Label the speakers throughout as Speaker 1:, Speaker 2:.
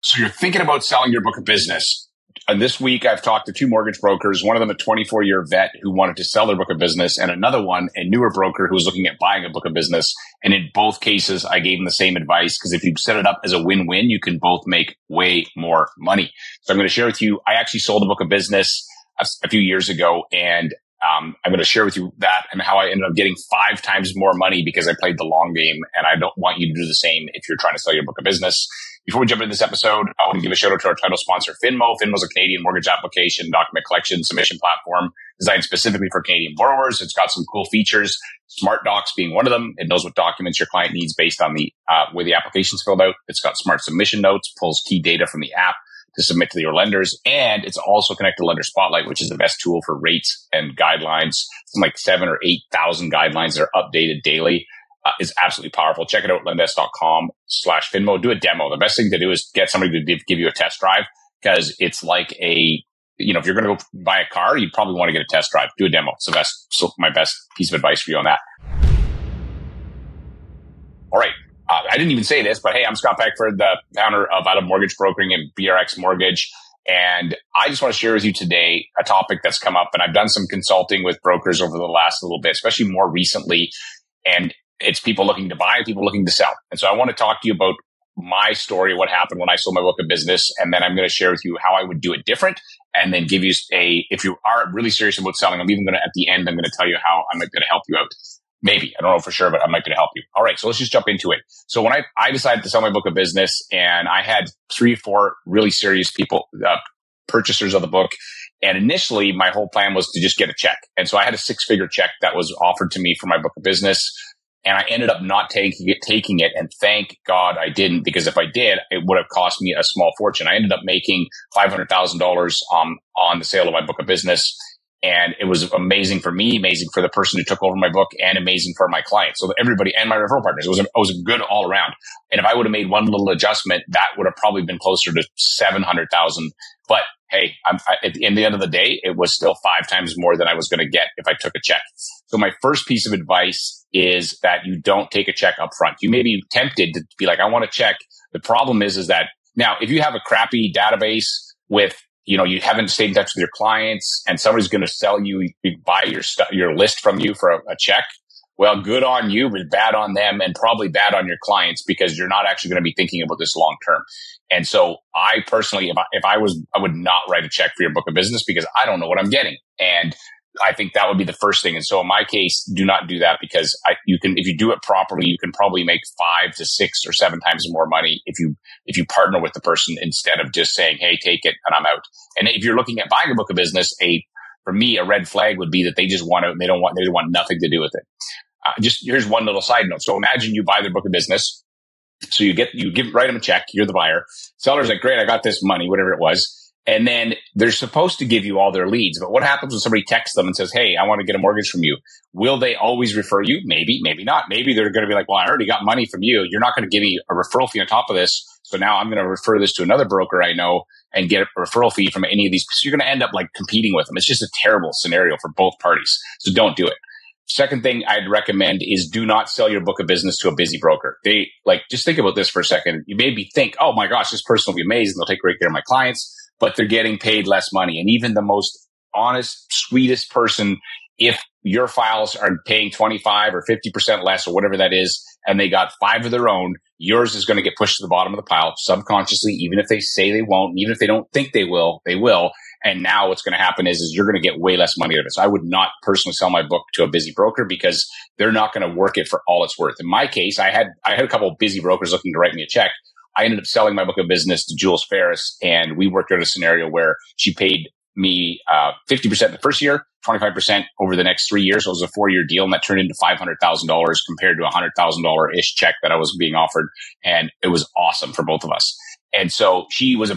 Speaker 1: So you're thinking about selling your book of business. And this week, I've talked to two mortgage brokers, one of them a 24-year vet who wanted to sell their book of business, and another one, a newer broker who was looking at buying a book of business. And in both cases, I gave them the same advice, because if you set it up as a win-win, you can both make way more money. So I'm going to share with you, I actually sold a book of business a few years ago, and I'm going to share with you that and how I ended up getting 5 times more money because I played the long game. And I don't want you to do the same if you're trying to sell your book of business. Before we jump into this episode, I want to give a shout out to our title sponsor, Finmo. Finmo is a Canadian mortgage application, document collection, submission platform designed specifically for Canadian borrowers. It's got some cool features, Smart Docs being one of them. It knows what documents your client needs based on the way the application's filled out. It's got smart submission notes, pulls key data from the app to submit to your lenders. And it's also connected to Lender Spotlight, which is the best tool for rates and guidelines. Some like 7,000 or 8,000 guidelines that are updated daily. Is absolutely powerful. Check it out, lendesk.com/Finmo. Do a demo. The best thing to do is get somebody to give you a test drive, because it's like if you're going to go buy a car, you probably want to get a test drive. Do a demo. So my best piece of advice for you on that. All right. I didn't even say this, but hey, I'm Scott Peckford, the founder of Out of Mortgage Brokering and BRX Mortgage. And I just want to share with you today a topic that's come up. And I've done some consulting with brokers over the last little bit, especially more recently. And it's people looking to buy, people looking to sell. And so I want to talk to you about my story, what happened when I sold my book of business. And then I'm going to share with you how I would do it different. And then give you if you are really serious about selling, I'm even going to, at the end, I'm going to tell you how I'm going to help you out. Maybe. I don't know for sure, but I'm going to help you. All right. So let's just jump into it. So when I decided to sell my book of business, and I had 3 or 4 really serious people, purchasers of the book. And initially my whole plan was to just get a check. And so I had a 6-figure check that was offered to me for my book of business. And I ended up not taking it. And thank God I didn't, because if I did, it would have cost me a small fortune. I ended up making $500,000 on the sale of my book of business. And it was amazing for me, amazing for the person who took over my book, and amazing for my clients. So everybody and my referral partners, it was a good all around. And if I would have made one little adjustment, that would have probably been closer to 700,000. But hey, at the end of the day, it was still 5 times more than I was going to get if I took a check. So my first piece of advice is that you don't take a check up front. You may be tempted to be like, I want a check. The problem is that now, if you have a crappy database with, you haven't stayed in touch with your clients, and somebody's going to sell you, buy your list from you for a check. Well, good on you, but bad on them, and probably bad on your clients, because you're not actually going to be thinking about this long term. And so I personally, I would not write a check for your book of business, because I don't know what I'm getting. And I think that would be the first thing. And so in my case, do not do that, because if you do it properly, you can probably make 5 to 6 or 7 times more money if you partner with the person, instead of just saying, hey, take it and I'm out. And if you're looking at buying a book of business, for me, a red flag would be that they just want to, they want nothing to do with it. Here's one little side note. So imagine you buy their book of business. So write them a check. You're the buyer. Seller's like, great, I got this money, whatever it was. And then they're supposed to give you all their leads. But what happens when somebody texts them and says, hey, I want to get a mortgage from you? Will they always refer you? Maybe, maybe not. Maybe they're going to be like, well, I already got money from you. You're not going to give me a referral fee on top of this. So now I'm going to refer this to another broker I know and get a referral fee from any of these. So you're going to end up like competing with them. It's just a terrible scenario for both parties. So don't do it. Second thing I'd recommend is do not sell your book of business to a busy broker. Just think about this for a second. You maybe think, oh my gosh, this person will be amazing. They'll take great care of my clients, but they're getting paid less money. And even the most honest, sweetest person, if your files are paying 25 or 50% less or whatever that is, and they got 5 of their own, yours is going to get pushed to the bottom of the pile subconsciously, even if they say they won't, even if they don't think they will, they will. And now what's going to happen is you're going to get way less money out of it. So I would not personally sell my book to a busy broker, because they're not going to work it for all it's worth. In my case, I had a couple of busy brokers looking to write me a check. I ended up selling my book of business to Jules Ferris, and we worked out a scenario where she paid me 50% the first year, 25% over the next 3 years. So it was a 4-year deal, and that turned into $500,000 compared to a $100,000-ish check that I was being offered. And it was awesome for both of us. And so she was a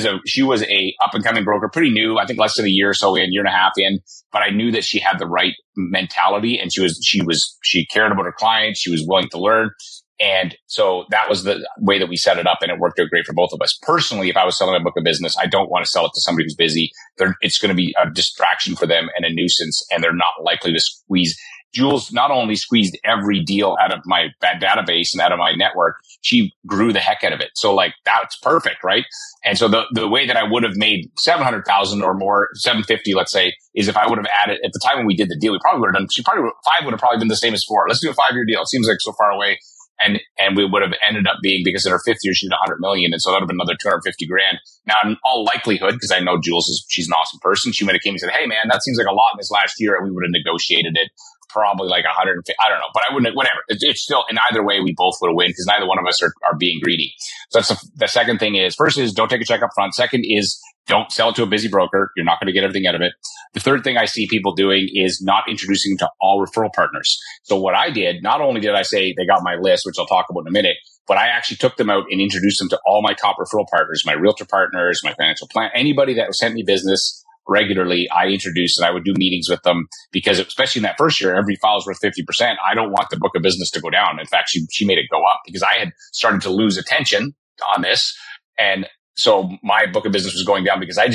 Speaker 1: up and coming broker, pretty new, I think less than a year or so in, year and a half in, but I knew that she had the right mentality, and she cared about her clients. She was willing to learn. And so that was the way that we set it up, and it worked out great for both of us. Personally, if I was selling a book of business, I don't want to sell it to somebody who's busy. It's going to be a distraction for them and a nuisance, and they're not likely to squeeze Jules not only squeezed every deal out of my database and out of my network, she grew the heck out of it. So like, that's perfect, right? And so the way that I would have made 700,000 or more, 750, let's say, is if I would have added at the time when we did the deal, we probably would have done, five would have probably been the same as four. Let's do a 5-year deal. It seems like so far away. And we would have ended up being, because in her 5th year, she did 100 million. And so that would have been another 250 grand. Now, in all likelihood, because I know she's an awesome person. She might have came and said, hey man, that seems like a lot in this last year. And we would have negotiated it probably like 150. I don't know, but I wouldn't, whatever. It's still, in either way, we both would have win because neither one of us are being greedy. So that's the second thing is, first is don't take a check up front. Second is don't sell it to a busy broker. You're not going to get everything out of it. The third thing I see people doing is not introducing to all referral partners. So what I did, not only did I say they got my list, which I'll talk about in a minute, but I actually took them out and introduced them to all my top referral partners, my realtor partners, my financial plan, anybody that sent me business regularly, I introduced and I would do meetings with them because especially in that first year, every file is worth 50%. I don't want the book of business to go down. In fact, she made it go up because I had started to lose attention on this. And so my book of business was going down because my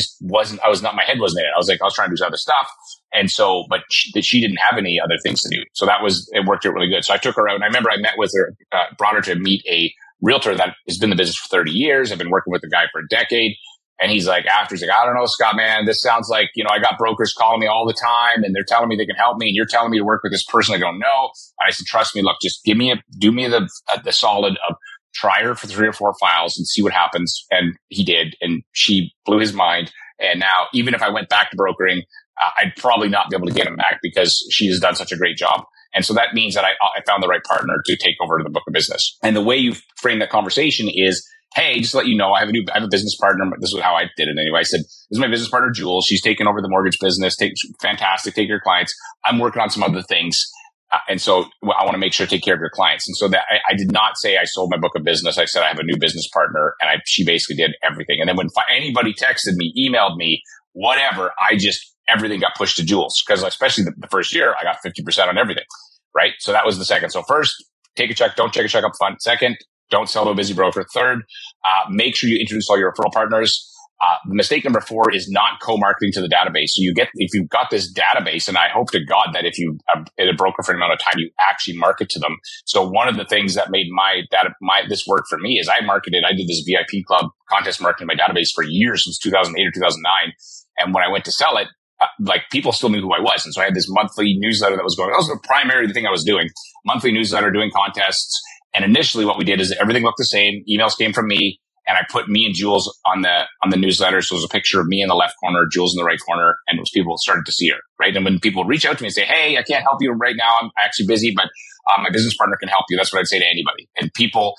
Speaker 1: head wasn't in it. I was trying to do other stuff. And so, but she didn't have any other things to do. So it worked out really good. So I took her out and I remember I met with her, brought her to meet a realtor that has been in the business for 30 years. I've been working with the guy for a decade. And he's like, I don't know, Scott, man, this sounds like, I got brokers calling me all the time and they're telling me they can help me. And you're telling me to work with this person I don't know. And I said, trust me, look, just do me the solid of try her for 3 or 4 files and see what happens. And he did. And she blew his mind. And now even if I went back to brokering, I'd probably not be able to get him back because she has done such a great job. And so that means that I found the right partner to take over the book of business. And the way you frame that conversation is, hey, just to let you know, I have a business partner. This is how I did it anyway. I said, this is my business partner, Jules. She's taken over the mortgage business. Fantastic. Take your clients. I'm working on some other things. And so I want to make sure to take care of your clients. And so that I did not say I sold my book of business. I said I have a new business partner and she basically did everything. And then when anybody texted me, emailed me, whatever, everything got pushed to Jules because especially the first year, I got 50% on everything. Right. So that was the second. So first, take a check. Don't take a check up front. Second, don't sell to a busy broker. Third, make sure you introduce all your referral partners. The mistake number 4 is not co-marketing to the database. So if you've got this database, and I hope to God that if you at a broker for an amount of time, you actually market to them. So one of the things that made this work for me is I did this VIP club contest marketing my database for years since 2008 or 2009. And when I went to sell it, people still knew who I was. And so I had this monthly newsletter that was going, that was the primary thing I was doing, monthly newsletter, doing contests. And initially what we did is everything looked the same. Emails came from me and I put me and Jules on the newsletter. So it was a picture of me in the left corner, Jules in the right corner. And those people started to see her, right? And when people would reach out to me and say, hey, I can't help you right now. I'm actually busy, but my business partner can help you. That's what I'd say to anybody. And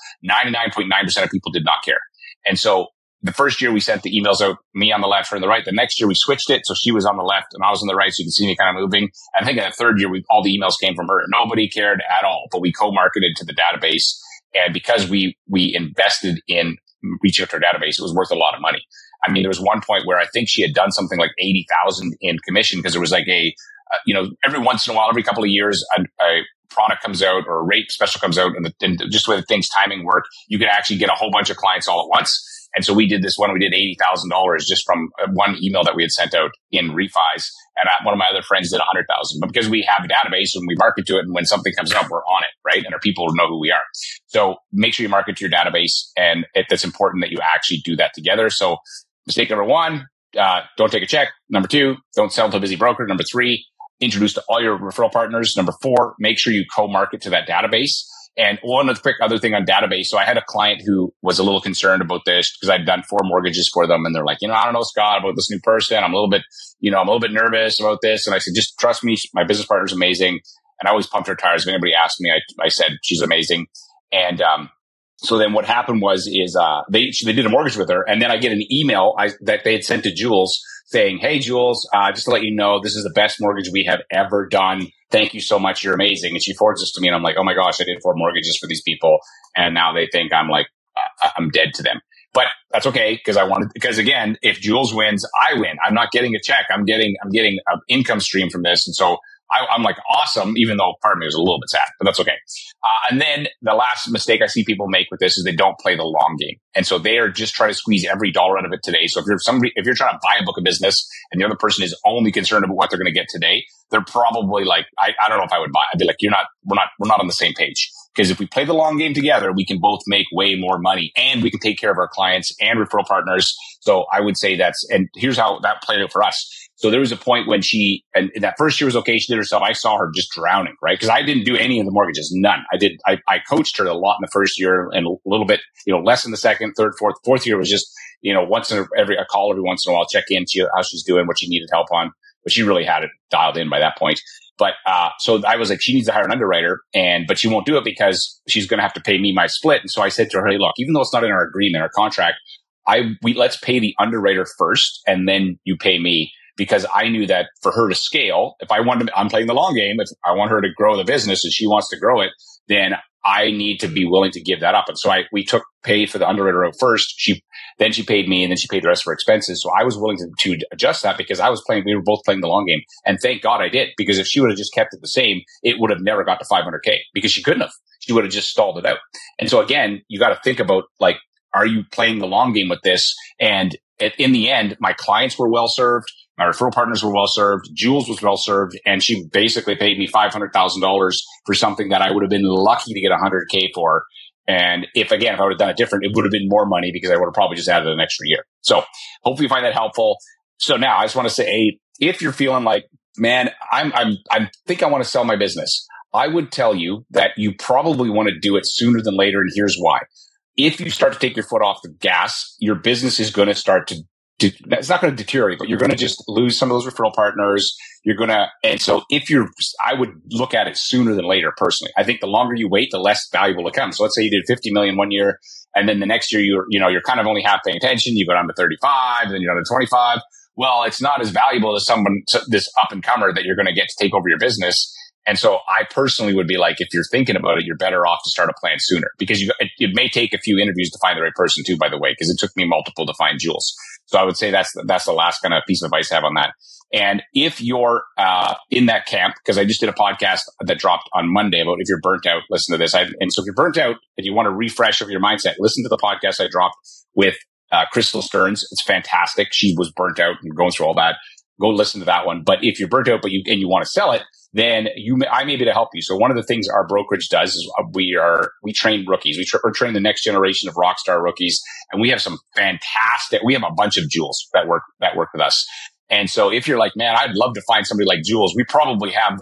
Speaker 1: 99.9% of people did not care. And so the first year we sent the emails out, me on the left, her on the right. The next year we switched it. So she was on the left and I was on the right. So you can see me kind of moving. I think in the third year, all the emails came from her. Nobody cared at all, but we co-marketed to the database. And because we invested in reaching out to our database, it was worth a lot of money. I mean, there was one point where I think she had done something like 80,000 in commission because there was like every once in a while, every couple of years, a product comes out or a rate special comes out and just the way things timing work, you can actually get a whole bunch of clients all at once. And so we did this one. We did $80,000 just from one email that we had sent out in refis. And one of my other friends did 100,000. But because we have a database and we market to it, and when something comes up, we're on it, right? And our people know who we are. So make sure you market to your database, and it's important that you actually do that together. So mistake number 1, don't take a check. Number 2, don't sell to a busy broker. Number 3, introduce to all your referral partners. Number 4, make sure you co-market to that database. And one quick other thing on database. So I had a client who was a little concerned about this because I'd done 4 mortgages for them. And they're like, I don't know, Scott, about this new person. I'm a little bit nervous about this. And I said, just trust me. My business partner is amazing. And I always pumped her tires. If anybody asked me, I said, she's amazing. And, so then what happened was they did a mortgage with her. And then I get an email that they had sent to Jules saying, hey, Jules, just to let you know, this is the best mortgage we have ever done. Thank you so much. You're amazing. And she forwards this to me. And I'm like, oh my gosh, I did 4 mortgages for these people. And now they think I'm dead to them. But that's okay. Because again, if Jules wins, I win. I'm not getting a check. I'm getting an income stream from this. And so I'm like, awesome, even though part of me was a little bit sad, but that's okay. And then the last mistake I see people make with this is they don't play the long game. And so they are just trying to squeeze every dollar out of it today. So if you're trying to buy a book of business and the other person is only concerned about what they're going to get today, they're probably like, I don't know if I would buy. I'd be like, we're not on the same page. Because if we play the long game together, we can both make way more money and we can take care of our clients and referral partners. So I would say and here's how that played out for us. So there was a point when and in that first year was okay. She did herself. I saw her just drowning, right? Because I didn't do any of the mortgages, none. I coached her a lot in the first year and a little bit, less in the second, third, fourth year was just, once in a call every once in a while, check in, see how she's doing, what she needed help on. But she really had it dialed in by that point. But, so I was like, she needs to hire an underwriter but she won't do it because she's going to have to pay me my split. And so I said to her, hey, look, even though it's not in our agreement, our contract, let's pay the underwriter first and then you pay me, because I knew that for her to scale, I'm playing the long game. If I want her to grow the business and she wants to grow it, then I need to be willing to give that up. And so we took pay for the underwriter out first. Then she paid me and then she paid the rest of her expenses. So I was willing to adjust that because we were both playing the long game. And thank God I did, because if she would have just kept it the same, it would have never got to 500K because she couldn't have. She would have just stalled it out. And so again, you got to think about, like, are you playing the long game with this? And in the end, my clients were well served. My referral partners were well served. Jules was well served. And she basically paid me $500,000 for something that I would have been lucky to get 100K for. And if I would have done it different, it would have been more money because I would have probably just added an extra year. So hopefully you find that helpful. So now I just want to say, if you're feeling like, man, I think I want to sell my business, I would tell you that you probably want to do it sooner than later. And here's why. If you start to take your foot off the gas, your business is going to start to, it's not going to deteriorate, but you're going to just lose some of those referral partners. And so I would look at it sooner than later personally. I think the longer you wait, the less valuable it comes. So let's say you did 50 million one year and then the next year you're kind of only half paying attention. You go down to 35, then you're down to 25. Well, it's not as valuable as this up and comer that you're going to get to take over your business. And so I personally would be like, if you're thinking about it, you're better off to start a plan sooner, because it may take a few interviews to find the right person too, by the way, because it took me multiple to find Jules. So I would say that's the last kind of piece of advice I have on that. And if you're in that camp, because I just did a podcast that dropped on Monday about if you're burnt out, listen to this. And so if you're burnt out and you want to refresh of your mindset, listen to the podcast I dropped with Crystal Stearns. It's fantastic. She was burnt out and going through all that. Go listen to that one. But if you're burnt out, but you want to sell it, then I may be to help you. So one of the things our brokerage does is we train rookies. We train the next generation of rock star rookies, and we have some we have a bunch of Jules that work with us. And so if you're like, man, I'd love to find somebody like Jules, we probably have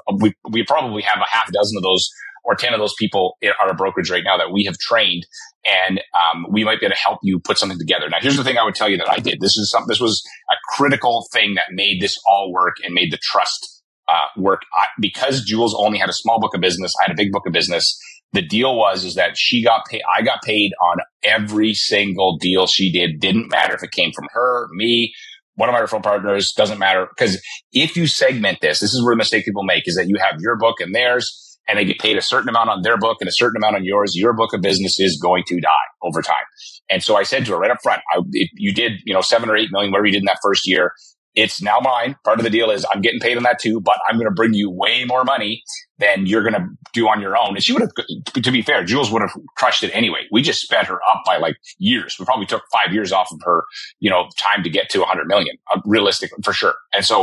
Speaker 1: a half dozen of those or 10 of those people at our brokerage right now that we have trained, and we might be able to help you put something together. Now, here's the thing I would tell you that I did. This was a critical thing that made this all work and made the trust work. Because Jules only had a small book of business, I had a big book of business. The deal is that she got paid. I got paid on every single deal she did. Didn't matter if it came from her, me, one of my referral partners, doesn't matter. Because if you segment this is where the mistake people make, is that you have your book and theirs, and they get paid a certain amount on their book and a certain amount on yours. Your book of business is going to die over time. And so I said to her right up front, you did, 7 or 8 million, whatever you did in that first year. It's now mine. Part of the deal is I'm getting paid on that too, but I'm going to bring you way more money than you're going to do on your own. And she would have, to be fair, Jules would have crushed it anyway. We just sped her up by like years. We probably took 5 years off of her, time to get to 100 million, realistically, for sure. And so,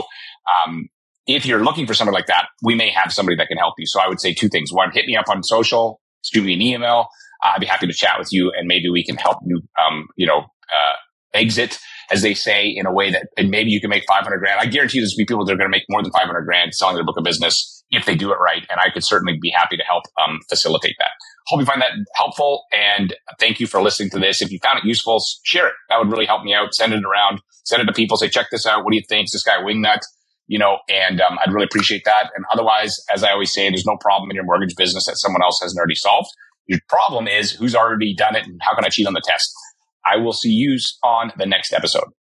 Speaker 1: if you're looking for somebody like that, we may have somebody that can help you. So I would say 2 things. 1, hit me up on social, shoot me an email. I'd be happy to chat with you, and maybe we can help you, exit, as they say, in a way that, and maybe you can make 500 grand. I guarantee there's be people that are going to make more than 500 grand selling their book of business if they do it right. And I could certainly be happy to help facilitate that. Hope you find that helpful. And thank you for listening to this. If you found it useful, share it. That would really help me out. Send it around, send it to people. Say, check this out. What do you think? Is this guy a wingnut? And I'd really appreciate that. And otherwise, as I always say, there's no problem in your mortgage business that someone else hasn't already solved. Your problem is who's already done it and how can I cheat on the test? I will see you on the next episode.